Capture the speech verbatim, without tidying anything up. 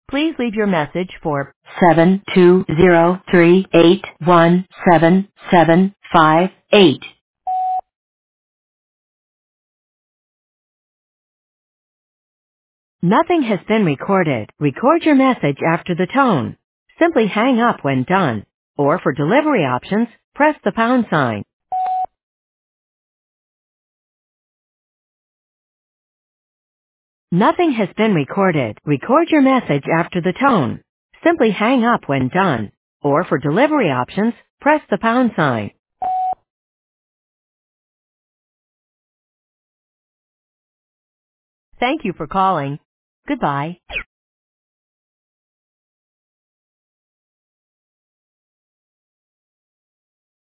Please leave your message for seven two zero three eight one seven seven five eight. Nothing has been recorded. Record your message after the tone. Simply hang up when done. Or for delivery options, press the pound sign. Nothing has been recorded. Record your message after the tone. Simply hang up when done. Or for delivery options, press the pound sign. Thank you for calling. Goodbye.